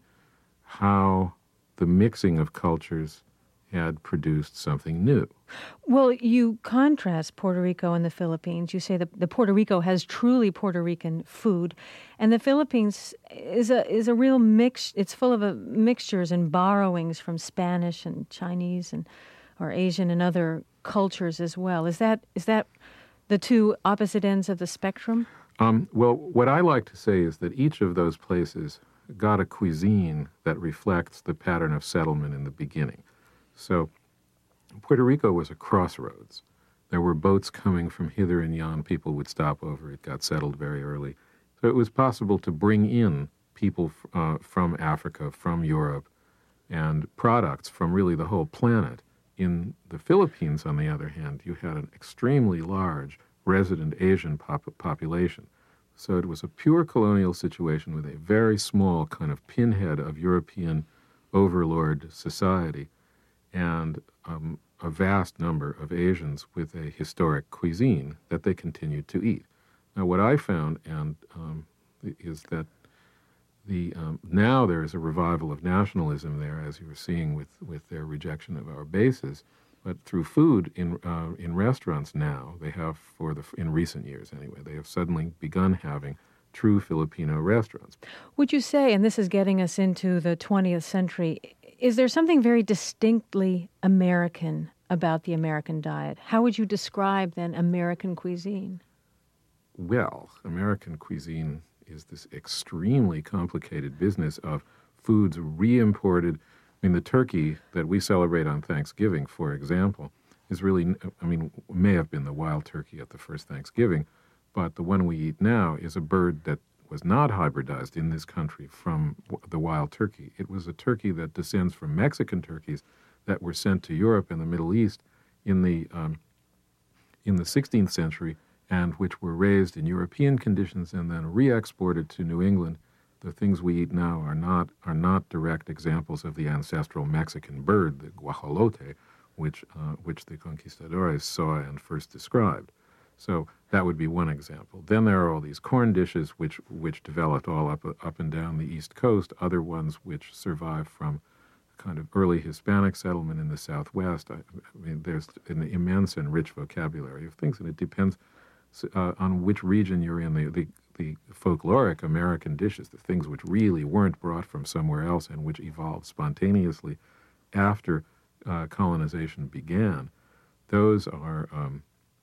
N: how the mixing of cultures had produced something new.
A: Well, you contrast Puerto Rico and the Philippines. You say that the Puerto Rico has truly Puerto Rican food, and the Philippines is a is a real mix. It's full of a mixtures and borrowings from Spanish and Chinese and or Asian and other cultures as well. Is that is that the two opposite ends of the spectrum?
N: Um, well, what I like to say is that each of those places got a cuisine that reflects the pattern of settlement in the beginning. So Puerto Rico was a crossroads. There were boats coming from hither and yon. People would stop over. It got settled very early. So it was possible to bring in people uh, from Africa, from Europe, and products from really the whole planet. In the Philippines, on the other hand, you had an extremely large resident Asian pop- population. So it was a pure colonial situation with a very small kind of pinhead of European overlord society and um, a vast number of Asians with a historic cuisine that they continued to eat. Now, what I found and um, is that the um, now there is a revival of nationalism there, as you were seeing with, with their rejection of our bases. But through food in uh, in restaurants now, they have for the in recent years anyway, they have suddenly begun having true Filipino restaurants.
A: Would you say, and this is getting us into the twentieth century, is there something very distinctly American about the American diet? How would you describe then American cuisine?
N: Well, American cuisine is this extremely complicated business of foods re-imported. I mean, the turkey that we celebrate on Thanksgiving, for example, is really, I mean, may have been the wild turkey at the first Thanksgiving, but the one we eat now is a bird that was not hybridized in this country from the wild turkey. It was a turkey that descends from Mexican turkeys that were sent to Europe and the Middle East in the um, in the sixteenth century, and which were raised in European conditions and then re-exported to New England. The things we eat now are not are not direct examples of the ancestral Mexican bird, the guajolote, which uh, which the conquistadores saw and first described. So that would be one example. Then there are all these corn dishes which which developed all up up and down the East Coast. Other ones which survive from kind of early Hispanic settlement in the Southwest. I, I mean, there's an immense and rich vocabulary of things, and it depends uh, on which region you're in. The, the the folkloric American dishes, the things which really weren't brought from somewhere else and which evolved spontaneously after uh, colonization began, those are, um,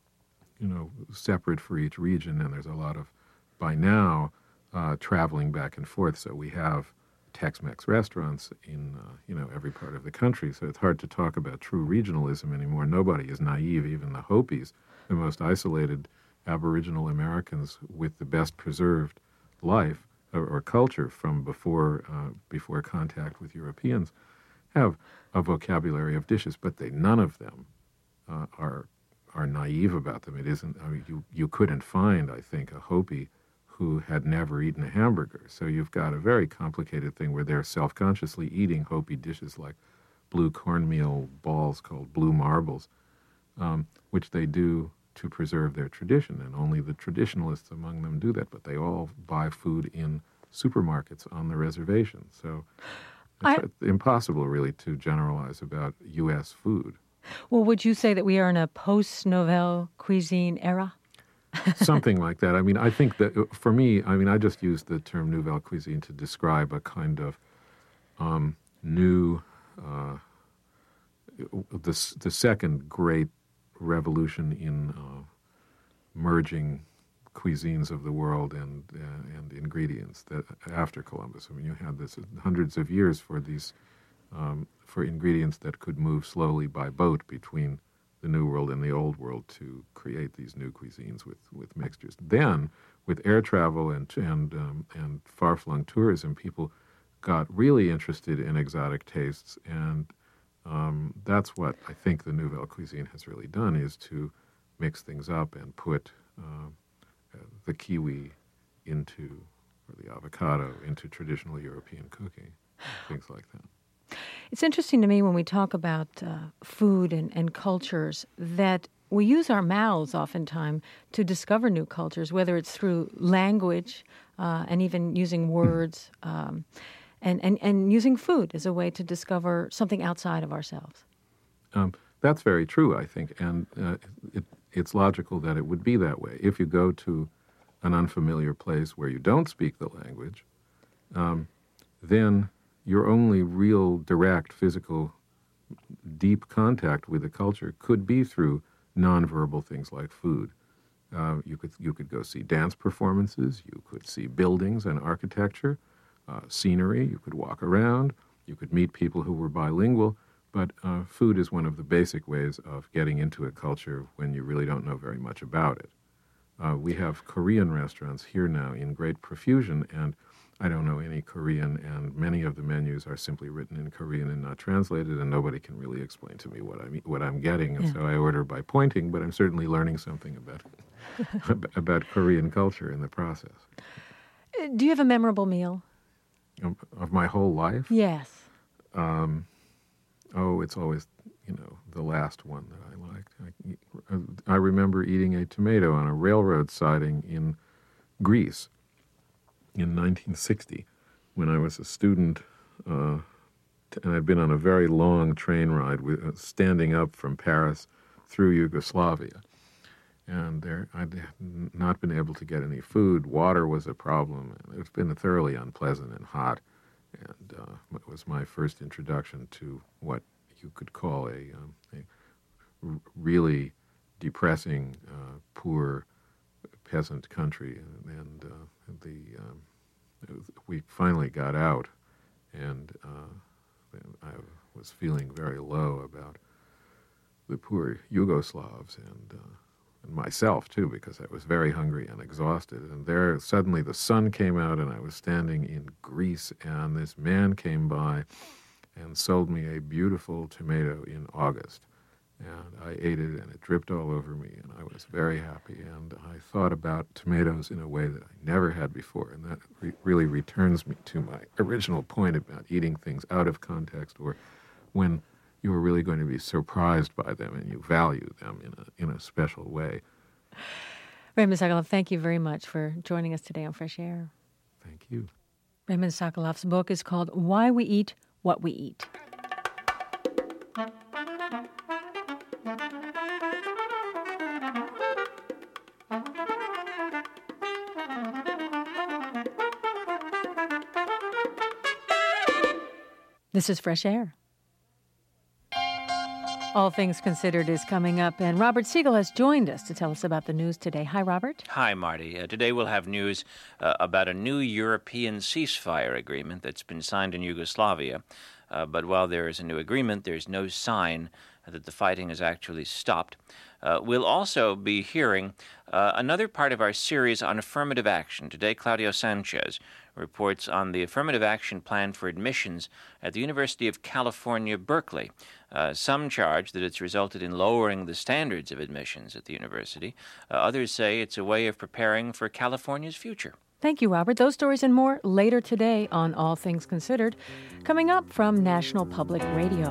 N: you know, separate for each region, and there's a lot of, by now, uh, traveling back and forth. So we have Tex-Mex restaurants in, uh, you know, every part of the country, so it's hard to talk about true regionalism anymore. Nobody is naive, even the Hopis, the most isolated Aboriginal Americans with the best preserved life or, or culture from before uh, before contact with Europeans, have a vocabulary of dishes, but they none of them uh, are are naive about them. It isn't. I mean, you you couldn't find, I think, a Hopi who had never eaten a hamburger. So you've got a very complicated thing where they're self-consciously eating Hopi dishes like blue cornmeal balls called blue marbles, um, which they do to preserve their tradition, and only the traditionalists among them do that, but they all buy food in supermarkets on the reservation. So it's I, impossible, really, to generalize about U S food.
A: Well, would you say that we are in a post-Nouvelle cuisine era?
N: Something like that. I mean, I think that, for me, I mean, I just use the term Nouvelle cuisine to describe a kind of um, new, uh, the, the second great revolution in uh, merging cuisines of the world and uh, and ingredients that after Columbus. I mean, you had this hundreds of years for these um, for ingredients that could move slowly by boat between the New World and the Old World to create these new cuisines with, with mixtures. Then, with air travel and and um, and far-flung tourism, people got really interested in exotic tastes, and Um, that's what I think the Nouvelle cuisine has really done, is to mix things up and put uh, the kiwi into, or the avocado, into traditional European cooking, things like that.
A: It's interesting to me when we talk about uh, food and, and cultures that we use our mouths oftentimes to discover new cultures, whether it's through language uh, and even using words. Um, And, and, and using food as a way to discover something outside of ourselves.
N: Um, that's very true, I think, and uh, it, it's logical that it would be that way. If you go to an unfamiliar place where you don't speak the language, um, then your only real direct physical deep contact with the culture could be through nonverbal things like food. Uh, you could you could go see dance performances, you could see buildings and architecture, Uh, scenery, you could walk around, you could meet people who were bilingual, But uh, food is one of the basic ways of getting into a culture when you really don't know very much about it. Uh, we have Korean restaurants here now in great profusion, and I don't know any Korean, and many of the menus are simply written in Korean and not translated, and nobody can really explain to me what I'm, what I'm getting, and yeah. so I order by pointing, but I'm certainly learning something about, about Korean culture in the process.
A: Do you have a memorable meal?
N: Of, of my whole life?
A: Yes.
N: Um, oh, it's always, you know, the last one that I liked. I, I remember eating a tomato on a railroad siding in Greece in nineteen sixty when I was a student, uh, and I'd been on a very long train ride, with, uh, standing up from Paris through Yugoslavia. And there, I'd not been able to get any food. Water was a problem. It's been thoroughly unpleasant and hot. And uh, it was my first introduction to what you could call a, um, a r- really depressing, uh, poor peasant country. And, and uh, the um, we finally got out, and uh, I was feeling very low about the poor Yugoslavs and. Uh, And myself, too, because I was very hungry and exhausted. And there, suddenly the sun came out, and I was standing in Greece, and this man came by and sold me a beautiful tomato in August. And I ate it, and it dripped all over me, and I was very happy. And I thought about tomatoes in a way that I never had before, and that re- really returns me to my original point about eating things out of context, or when you are really going to be surprised by them and you value them in a in a special way.
A: Raymond Sokoloff, thank you very much for joining us today on Fresh Air.
N: Thank you.
A: Raymond Sokoloff's book is called Why We Eat What We Eat. This is Fresh Air. All Things Considered is coming up, and Robert Siegel has joined us to tell us about the news today. Hi, Robert.
O: Hi, Marty. Uh, today we'll have news uh, about a new European ceasefire agreement that's been signed in Yugoslavia. Uh, but while there is a new agreement, there's no sign that the fighting has actually stopped. Uh, we'll also be hearing uh, another part of our series on affirmative action. Today, Claudio Sanchez reports on the affirmative action plan for admissions at the University of California, Berkeley. Uh, some charge that it's resulted in lowering the standards of admissions at the university. Uh, others say it's a way of preparing for California's future.
A: Thank you, Robert. Those stories and more later today on All Things Considered, coming up from National Public Radio.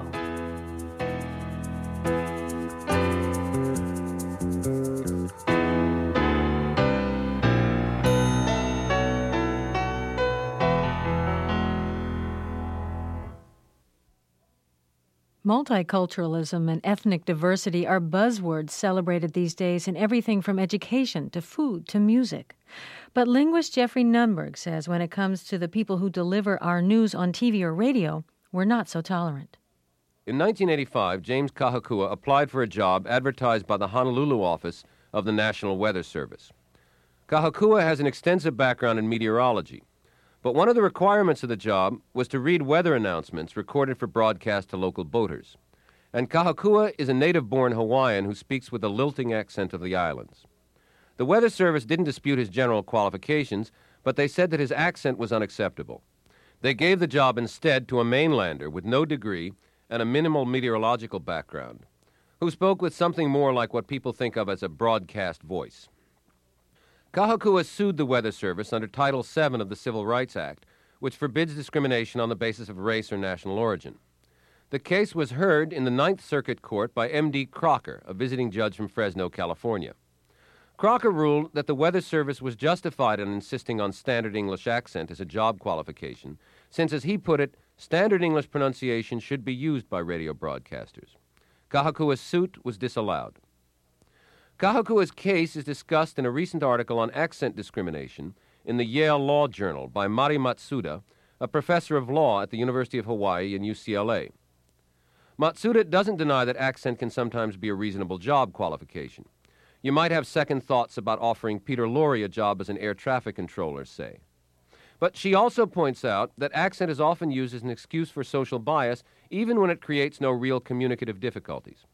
A: Multiculturalism and ethnic diversity are buzzwords celebrated these days in everything from education to food to music. But linguist Jeffrey Nunberg says when it comes to the people who deliver our news on T V or radio, we're not so tolerant.
P: In nineteen eighty-five, James Kahakua applied for a job advertised by the Honolulu office of the National Weather Service. Kahakua has an extensive background in meteorology. But one of the requirements of the job was to read weather announcements recorded for broadcast to local boaters. And Kahakua is a native-born Hawaiian who speaks with a lilting accent of the islands. The Weather Service didn't dispute his general qualifications, but they said that his accent was unacceptable. They gave the job instead to a mainlander with no degree and a minimal meteorological background, who spoke with something more like what people think of as a broadcast voice. Kahakua sued the Weather Service under Title seven of the Civil Rights Act, which forbids discrimination on the basis of race or national origin. The case was heard in the Ninth Circuit Court by M D Crocker, a visiting judge from Fresno, California. Crocker ruled that the Weather Service was justified in insisting on standard English accent as a job qualification, since, as he put it, standard English pronunciation should be used by radio broadcasters. Kahakua's suit was disallowed. Kahakua's case is discussed in a recent article on accent discrimination in the Yale Law Journal by Mari Matsuda, a professor of law at the University of Hawaii and U C L A. Matsuda doesn't deny that accent can sometimes be a reasonable job qualification. You might have second thoughts about offering Peter Lorre a job as an air traffic controller, say. But she also points out that accent is often used as an excuse for social bias, even when it creates no real communicative difficulties.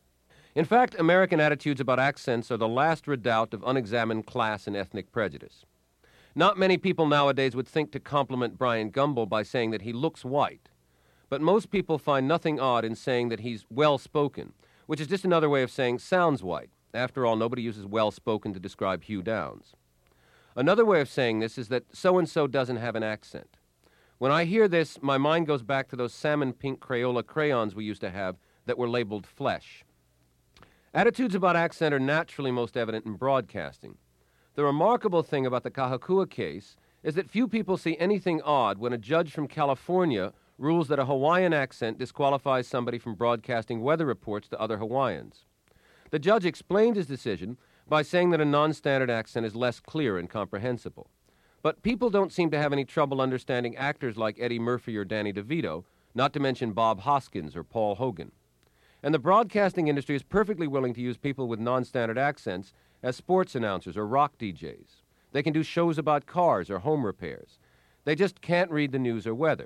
P: In fact, American attitudes about accents are the last redoubt of unexamined class and ethnic prejudice. Not many people nowadays would think to compliment Brian Gumbel by saying that he looks white, but most people find nothing odd in saying that he's well-spoken, which is just another way of saying sounds white. After all, nobody uses well-spoken to describe Hugh Downs. Another way of saying this is that so-and-so doesn't have an accent. When I hear this, my mind goes back to those salmon pink Crayola crayons we used to have that were labeled flesh. Attitudes about accent are naturally most evident in broadcasting. The remarkable thing about the Kahakua case is that few people see anything odd when a judge from California rules that a Hawaiian accent disqualifies somebody from broadcasting weather reports to other Hawaiians. The judge explained his decision by saying that a non-standard accent is less clear and comprehensible. But people don't seem to have any trouble understanding actors like Eddie Murphy or Danny DeVito, not to mention Bob Hoskins or Paul Hogan. And the broadcasting industry is perfectly willing to use people with non-standard accents as sports announcers or rock D Js. They can do shows about cars or home repairs. They just can't read the news or weather.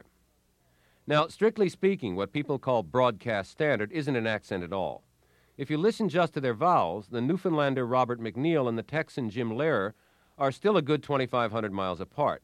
P: Now, strictly speaking, what people call broadcast standard isn't an accent at all. If you listen just to their vowels, the Newfoundlander Robert McNeil and the Texan Jim Lehrer are still a good twenty-five hundred miles apart.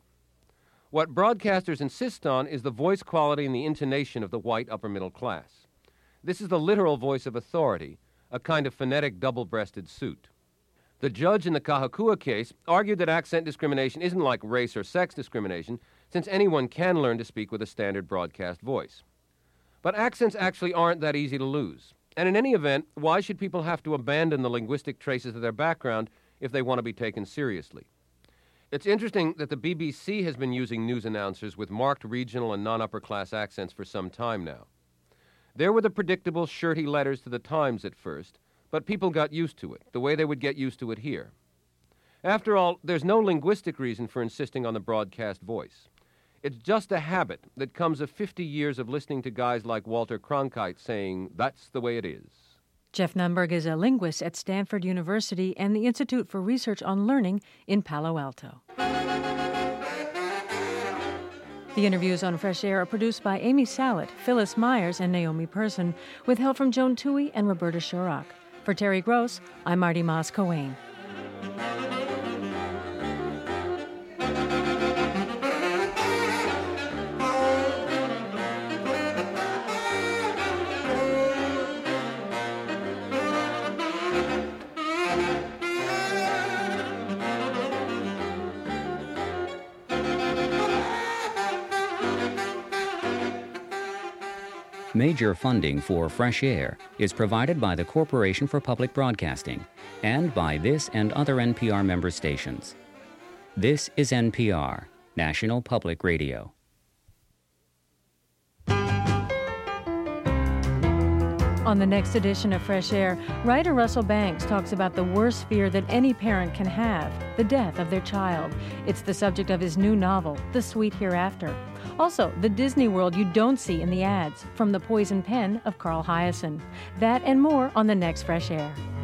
P: What broadcasters insist on is the voice quality and the intonation of the white upper middle class. This is the literal voice of authority, a kind of phonetic double-breasted suit. The judge in the Kahakua case argued that accent discrimination isn't like race or sex discrimination, since anyone can learn to speak with a standard broadcast voice. But accents actually aren't that easy to lose. And in any event, why should people have to abandon the linguistic traces of their background if they want to be taken seriously? It's interesting that the B B C has been using news announcers with marked regional and non-upper-class accents for some time now. There were the predictable shirty letters to the Times at first, but people got used to it, the way they would get used to it here. After all, there's no linguistic reason for insisting on the broadcast voice. It's just a habit that comes of fifty years of listening to guys like Walter Cronkite saying, "That's the way it is."
A: Jeff Nunberg is a linguist at Stanford University and the Institute for Research on Learning in Palo Alto. The interviews on Fresh Air are produced by Amy Sallett, Phyllis Myers, and Naomi Person, with help from Joan Toohey and Roberta Shurock. For Terry Gross, I'm Marty Moss-Coane.
H: Major funding for Fresh Air is provided by the Corporation for Public Broadcasting and by this and other N P R member stations. This is N P R, National Public Radio.
A: On the next edition of Fresh Air, writer Russell Banks talks about the worst fear that any parent can have, the death of their child. It's the subject of his new novel, The Sweet Hereafter. Also, the Disney World you don't see in the ads, from The Poison Pen of Carl Hiaasen. That and more on the next Fresh Air.